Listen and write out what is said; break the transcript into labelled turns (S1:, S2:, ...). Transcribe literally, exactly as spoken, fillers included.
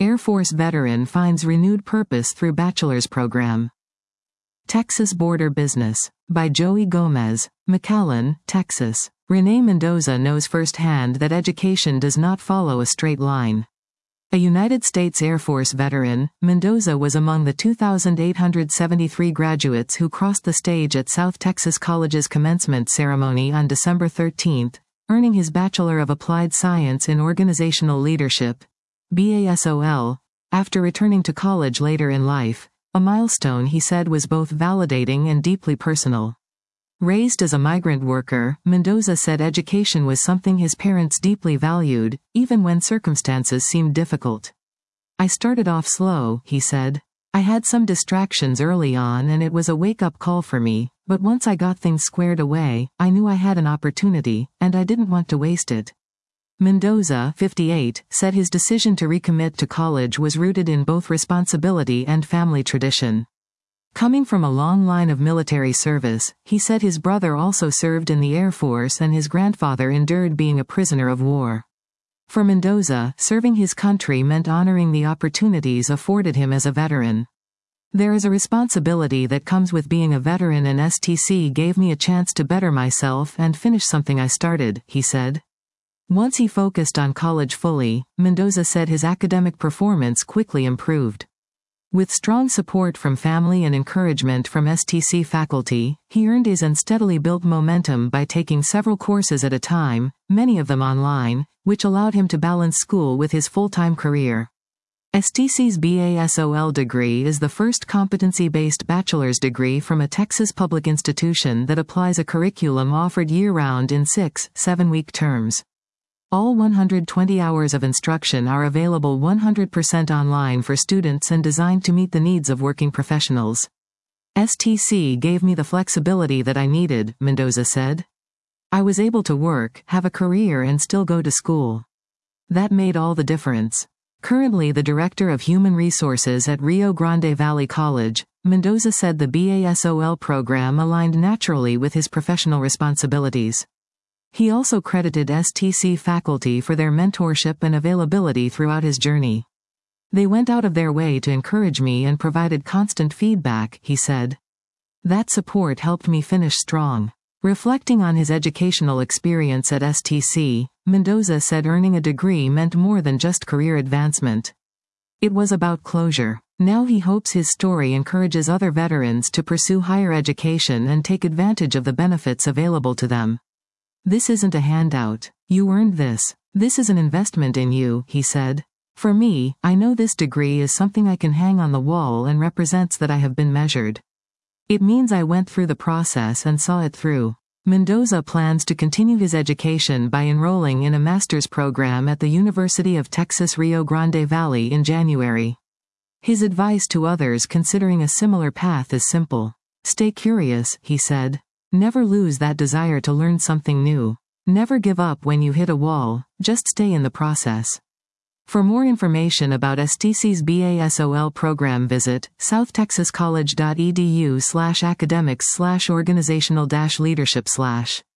S1: Air Force veteran finds renewed purpose through bachelor's program. Texas Border Business. By Joey Gomez. McAllen, Texas. Renee Mendoza knows firsthand that education does not follow a straight line. A United States Air Force veteran, Mendoza was among the two thousand eight hundred seventy-three graduates who crossed the stage at South Texas College's commencement ceremony on December thirteenth, earning his Bachelor of Applied Science in Organizational Leadership, B A S O L, after returning to college later in life, a milestone he said was both validating and deeply personal. Raised as a migrant worker, Mendoza said education was something his parents deeply valued, even when circumstances seemed difficult. I started off slow, he said. I had some distractions early on and it was a wake-up call for me, but once I got things squared away, I knew I had an opportunity, and I didn't want to waste it. Mendoza, fifty-eight, said his decision to recommit to college was rooted in both responsibility and family tradition. Coming from a long line of military service, he said his brother also served in the Air Force and his grandfather endured being a prisoner of war. For Mendoza, serving his country meant honoring the opportunities afforded him as a veteran. There is a responsibility that comes with being a veteran, and S T C gave me a chance to better myself and finish something I started, he said. Once he focused on college fully, Mendoza said his academic performance quickly improved. With strong support from family and encouragement from S T C faculty, he earned A's and steadily built momentum by taking several courses at a time, many of them online, which allowed him to balance school with his full-time career. S T C's B A S O L degree is the first competency-based bachelor's degree from a Texas public institution that applies a curriculum offered year-round in six, seven-week terms. All one hundred twenty hours of instruction are available one hundred percent online for students and designed to meet the needs of working professionals. S T C gave me the flexibility that I needed, Mendoza said. I was able to work, have a career and still go to school. That made all the difference. Currently the Director of Human Resources at Rio Grande Valley College, Mendoza said the B A S O L program aligned naturally with his professional responsibilities. He also credited S T C faculty for their mentorship and availability throughout his journey. They went out of their way to encourage me and provided constant feedback, he said. That support helped me finish strong. Reflecting on his educational experience at S T C, Mendoza said earning a degree meant more than just career advancement. It was about closure. Now he hopes his story encourages other veterans to pursue higher education and take advantage of the benefits available to them. This isn't a handout. You earned this. This is an investment in you, he said. For me, I know this degree is something I can hang on the wall and represents that I have been measured. It means I went through the process and saw it through. Mendoza plans to continue his education by enrolling in a master's program at the University of Texas Rio Grande Valley in January. His advice to others considering a similar path is simple. Stay curious, he said. Never lose that desire to learn something new. Never give up when you hit a wall, just stay in the process. For more information about S T C's B A S O L program visit south texas college dot e d u slash academics slash organizational dash leadership slash